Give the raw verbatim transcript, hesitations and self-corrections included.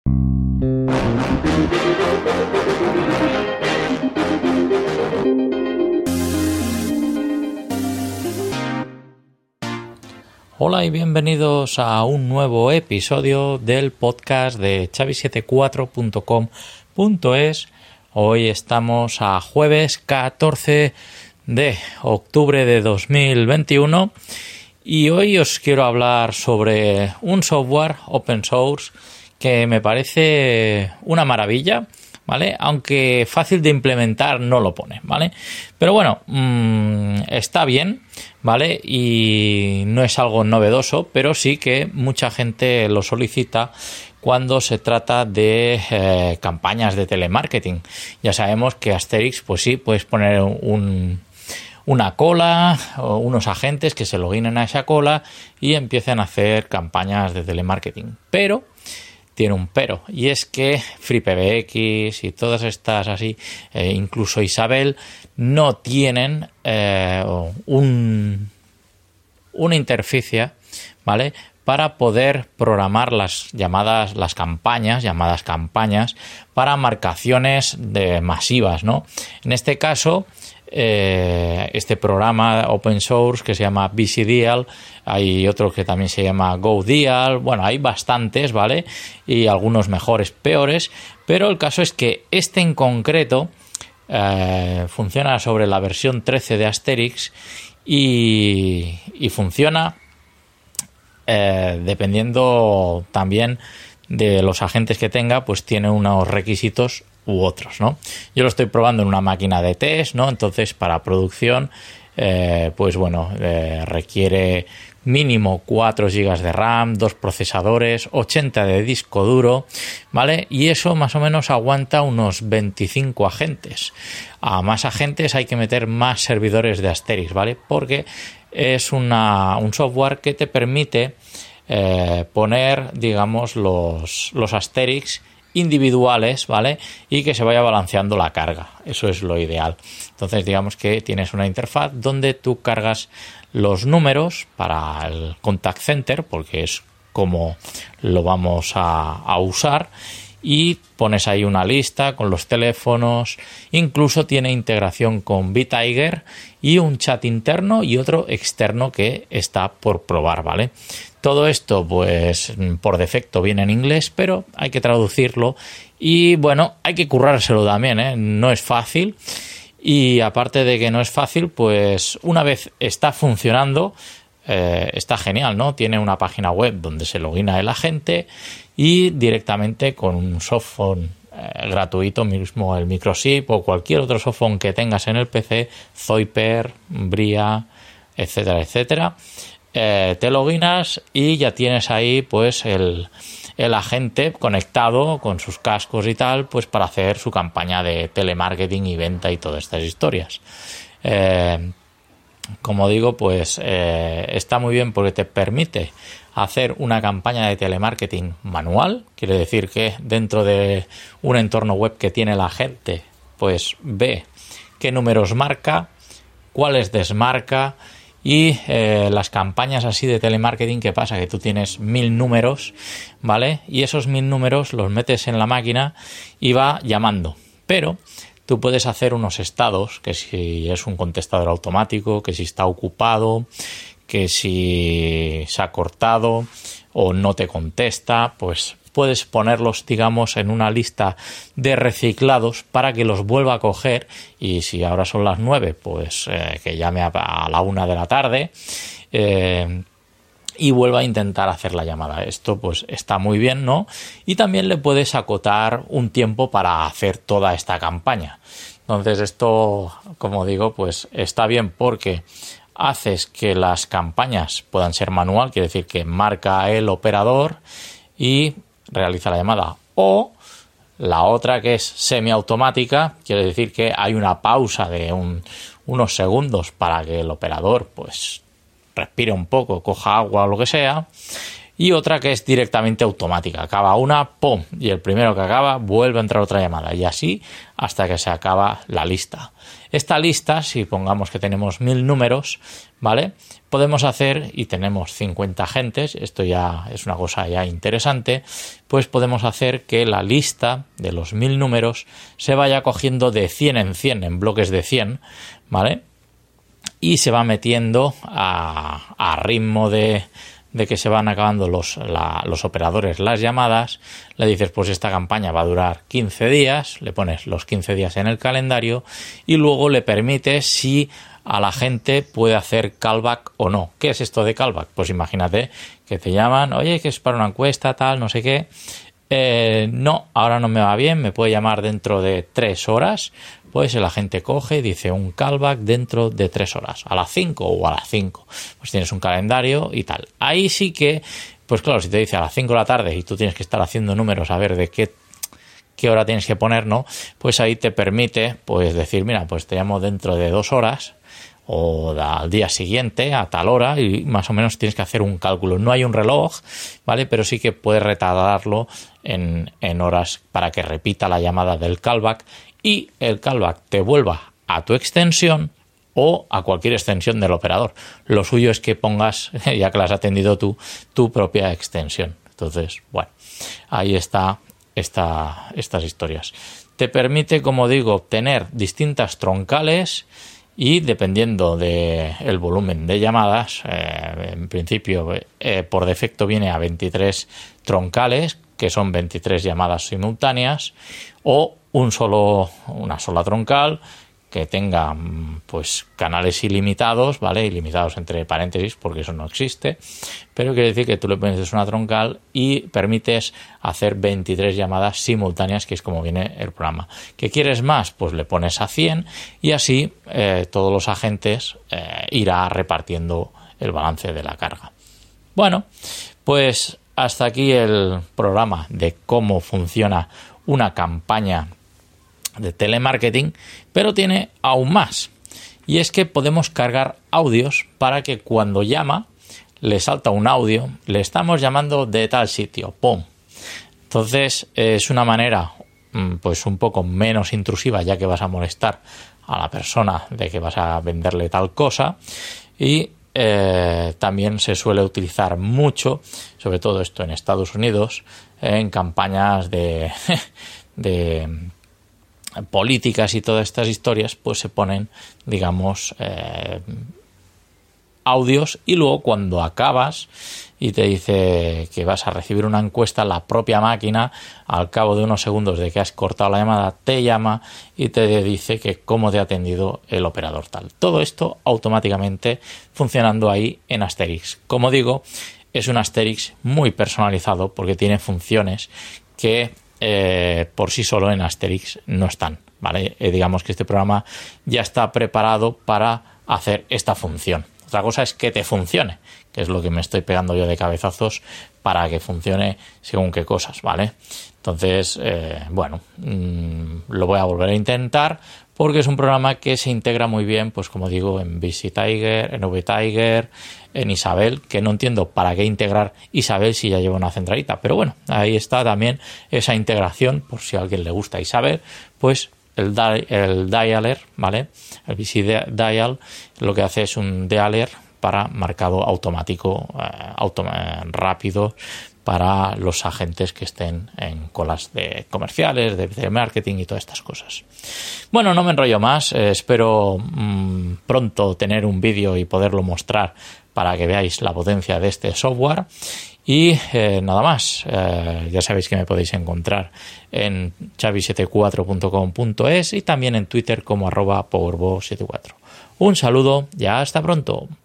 Hola y bienvenidos a un nuevo episodio del podcast de Xavi setenta y cuatro punto com punto es. Hoy estamos a jueves catorce de octubre de dos mil veintiuno y hoy os quiero hablar sobre un software open source que me parece una maravilla, ¿vale? Aunque fácil de implementar no lo pone, ¿vale? Pero bueno, mmm, está bien, ¿vale? Y no es algo novedoso, pero sí que mucha gente lo solicita cuando se trata de eh, campañas de telemarketing. Ya sabemos que Asterix, pues sí, puedes poner un, una cola o unos agentes que se loginen a esa cola y empiecen a hacer campañas de telemarketing. Pero tiene un pero, y es que FreePBX y todas estas así, eh, incluso Isabel, no tienen eh, un, una interfaz, ¿vale?, para poder programar las llamadas, las campañas, llamadas campañas, para marcaciones de masivas, ¿no? En este caso, eh, este programa open source que se llama BusyDial, hay otro que también se llama GoDial, bueno, hay bastantes, ¿vale? Y algunos mejores, peores, pero el caso es que este en concreto eh, funciona sobre la versión trece de Asterix y, y funciona Eh, dependiendo también de los agentes que tenga, pues tiene unos requisitos u otros, ¿no? Yo lo estoy probando en una máquina de test, ¿no? Entonces, para producción, eh, pues bueno, eh, requiere mínimo cuatro gigas de RAM, dos procesadores, ochenta de disco duro, ¿vale? Y eso más o menos aguanta unos veinticinco agentes. A más agentes hay que meter más servidores de Asterix, ¿vale? Porque es una, un software que te permite eh, poner, digamos, los, los Asterix individuales, ¿vale? Y que se vaya balanceando la carga. Eso es lo ideal. Entonces, digamos que tienes una interfaz donde tú cargas los números para el contact center, porque es como lo vamos a, a usar, y pones ahí una lista con los teléfonos. Incluso tiene integración con BeTiger y un chat interno y otro externo que está por probar, ¿vale? Todo esto, pues, por defecto viene en inglés, pero hay que traducirlo y, bueno, hay que currárselo también, ¿eh? No es fácil. Y aparte de que no es fácil, pues una vez está funcionando, eh, está genial, ¿no? Tiene una página web donde se logina el agente y directamente con un softphone eh, gratuito, mismo el Microchip o cualquier otro softphone que tengas en el P C, Zoiper, Bria, etcétera, etcétera, eh, te loginas y ya tienes ahí pues el, el agente conectado con sus cascos y tal, pues para hacer su campaña de telemarketing y venta y todas estas historias. Eh, como digo, pues eh, está muy bien porque te permite hacer una campaña de telemarketing manual. Quiere decir que dentro de un entorno web que tiene la gente, pues ve qué números marca, cuáles desmarca. Y eh, las campañas así de telemarketing, ¿qué pasa? Que tú tienes mil números, ¿vale? Y esos mil números los metes en la máquina y va llamando. Pero tú puedes hacer unos estados, que si es un contestador automático, que si está ocupado, que si se ha cortado o no te contesta, pues puedes ponerlos, digamos, en una lista de reciclados para que los vuelva a coger, y si ahora son las nueve, pues eh, que llame a, a la una de la tarde eh, y vuelva a intentar hacer la llamada. Esto pues está muy bien, ¿no? Y también le puedes acotar un tiempo para hacer toda esta campaña. Entonces esto, como digo, pues está bien porque haces que las campañas puedan ser manual, quiere decir que marca el operador y realiza la llamada, o la otra que es semiautomática, quiere decir que hay una pausa de un, unos segundos para que el operador pues respire un poco, coja agua o lo que sea, y otra que es directamente automática. Acaba una, ¡pum! Y el primero que acaba vuelve a entrar otra llamada y así hasta que se acaba la lista. Esta lista, si pongamos que tenemos mil números, ¿vale? Podemos hacer, y tenemos cincuenta agentes, esto ya es una cosa ya interesante, pues podemos hacer que la lista de los mil números se vaya cogiendo de cien en cien, en bloques de cien, ¿vale? Y se va metiendo a, a ritmo de, de que se van acabando los, la, los operadores las llamadas. Le dices, pues esta campaña va a durar quince días, le pones los quince días en el calendario y luego le permites si a la gente puede hacer callback o no. ¿Qué es esto de callback? Pues imagínate que te llaman, oye, que es para una encuesta, tal, no sé qué. Eh, no, ahora no me va bien, me puede llamar dentro de tres horas. Pues la gente coge y dice un callback dentro de tres horas, a las cinco o a las cinco. Pues tienes un calendario y tal. Ahí sí que, pues claro, si te dice a las cinco de la tarde y tú tienes que estar haciendo números a ver de qué, qué hora tienes que poner, ¿no? Pues ahí te permite, pues decir, mira, pues te llamo dentro de dos horas o al día siguiente a tal hora y más o menos tienes que hacer un cálculo. No hay un reloj, ¿vale? Pero sí que puedes retardarlo en, en horas para que repita la llamada del callback y el callback te vuelva a tu extensión o a cualquier extensión del operador. Lo suyo es que pongas, ya que la has atendido tú, tu propia extensión. Entonces, bueno, ahí está esta, estas historias. Te permite, como digo, tener distintas troncales y dependiendo del volumen de llamadas, eh, en principio eh, por defecto viene a veintitrés troncales, que son veintitrés llamadas simultáneas, o un solo, una sola troncal que tenga pues canales ilimitados, ¿vale? Ilimitados entre paréntesis porque eso no existe, pero quiere decir que tú le pones una troncal y permites hacer veintitrés llamadas simultáneas, que es como viene el programa. ¿Qué quieres más? Pues le pones a cien y así eh, todos los agentes eh, irá repartiendo el balance de la carga. Bueno, pues hasta aquí el programa de cómo funciona una campaña de telemarketing, pero tiene aún más, y es que podemos cargar audios para que cuando llama le salta un audio, le estamos llamando de tal sitio, ¡pum! Entonces es una manera pues un poco menos intrusiva, ya que vas a molestar a la persona de que vas a venderle tal cosa, y eh, también se suele utilizar mucho, sobre todo esto en Estados Unidos, en campañas de de políticas y todas estas historias, pues se ponen, digamos, eh, audios y luego cuando acabas y te dice que vas a recibir una encuesta, la propia máquina, al cabo de unos segundos de que has cortado la llamada, te llama y te dice que cómo te ha atendido el operador tal. Todo esto automáticamente funcionando ahí en Asterix. Como digo, es un Asterix muy personalizado porque tiene funciones que Eh, por sí solo en Asterix no están, ¿vale? Eh, digamos que este programa ya está preparado para hacer esta función. Otra cosa es que te funcione, que es lo que me estoy pegando yo de cabezazos para que funcione según qué cosas, ¿vale? Entonces, eh, bueno, mmm, lo voy a volver a intentar porque es un programa que se integra muy bien, pues como digo, en VisiTiger, en VTiger, en Isabel, que no entiendo para qué integrar Isabel si ya lleva una centralita, pero bueno, ahí está también esa integración, por si a alguien le gusta Isabel, pues el, di- el dialer, ¿vale? El VisiDial lo que hace es un dialer para marcado automático, eh, autom- eh, rápido, para los agentes que estén en colas de comerciales, de, de marketing y todas estas cosas. Bueno, no me enrollo más, eh, espero mmm, pronto tener un vídeo y poderlo mostrar para que veáis la potencia de este software. Y eh, nada más, eh, ya sabéis que me podéis encontrar en chavi setenta y cuatro punto com punto es y también en Twitter como arroba powerbo setenta y cuatro. Un saludo y hasta pronto.